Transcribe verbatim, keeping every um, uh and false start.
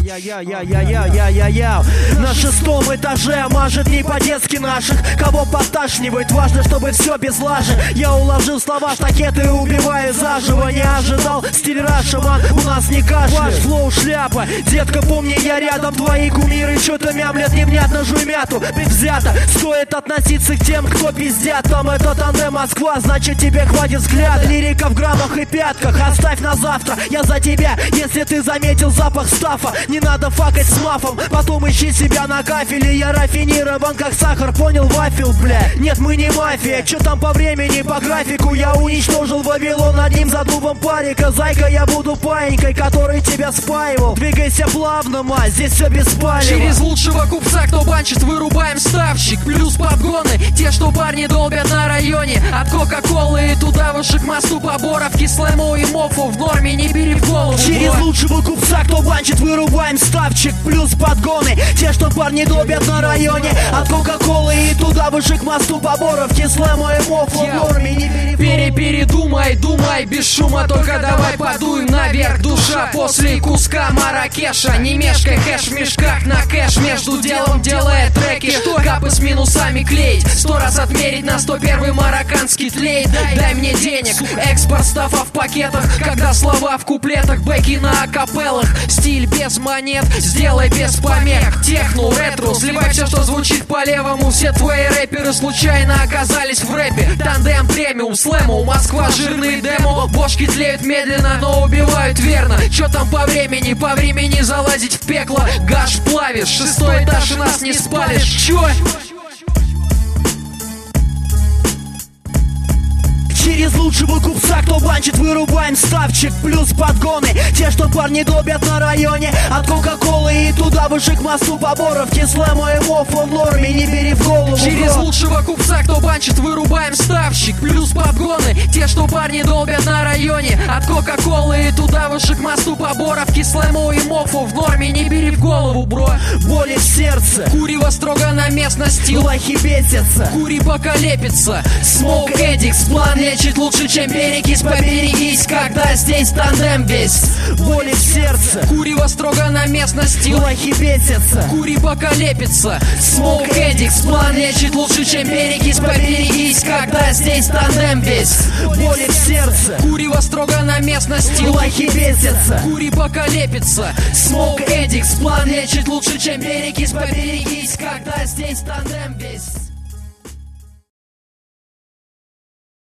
Я-я-я-я-я-я-я-я. На шестом этаже мажет не по-детски наших. Кого поташнивает, важно, чтобы все без лажи. Я уложил слова в штакеты и убиваю заживо. Не ожидал стиль Раша, ман, у нас не кашля. Ваш флоу шляпа, детка, помни, я рядом. Твои кумиры что-то мямлят невнятно, жуй мяту. Предвзято, стоит относиться к тем, кто пиздят. Там это тандем Москва, значит тебе хватит взгляд. Лирика в граммах и пятках, оставь на завтра. Я за тебя, если ты заметил запах стафа. Не надо факать с мафом, потом ищи себя на кафеле. Я рафинирован как сахар, понял, вафел, бля. Нет, мы не мафия, чё там по времени, по графику. Я уничтожил Вавилон одним задувом парика. Зайка, я буду паинькой, который тебя спаивал. Двигайся плавно, ма, здесь все без палева. Через лучшего купца, кто банчит, вырубаем ставщик. Плюс подгоны, те, что парни долбят на районе. От кока-колы и туда выше к мосту поборовки. Слэму и мофу в норме, не бери в голову. Через лучшего купца, кто банчит, вырубаем ставчик. Плюс подгоны, те, что парни долбят на районе. От кока-колы и туда выше к мосту поборовки. Слэму и мофу в норме, не бери в голову. Пере-передумай, думай, без шума, только давай подуем наверх. Душа после куска Маракеша. Не мешкай, хэш в мешках на кэш. Между делом делая треки, что капы с минусами клеить. Сто раз отмерить на сто первый марокканский тлеет. Дай, дай мне денег, экспорт стафа в пакетах. Когда слова в куплетах, бэки на акапеллах. Стиль без монет, сделай без помех. Техно, ретро, сливай все, что звучит по-левому. Все твои рэперы случайно оказались в рэпе. Тандем премиум, слэму, Москва, жирные демо. Бошки тлеют медленно, но убивают верно. Чё там по времени, по времени залазить в пекло. Гаш плавишь, шестой этаж и нас не спалишь. Чё? Через лучшего купца, кто банчит, вырубаем ставчик. Плюс подгоны, те, что парни долбят на районе. От кока-колы и туда выше к мосту поборовки. Слэму и мофу в норме, не бери в голову. Через бро. лучшего купца, кто банчит, вырубаем ставщик. Плюс подгоны, те, что парни долбят на районе. От кока-колы и туда выше к мосту поборовки. Слэму и мофу в норме, не бери в голову, бро. Боли в сердце, Курево строго на местности. лохи бесятся, Кури поколепится. Smoke Addicts, план лечит лучше, чем перекись. Поберегись, когда здесь тандем весь. боли в сердце, Курево строго на местности. лохи бесятся, Кури поколепится. Smoke Addicts, план лечит лучше, чем перекись. Поберегись, когда здесь тандем весь. боли в сердце, Курево строго на местности. лохи бесятся. Кури поколепится. Smoke Addicts, план лечит лучше, чем перекись. Поберегись, когда здесь тандем весь.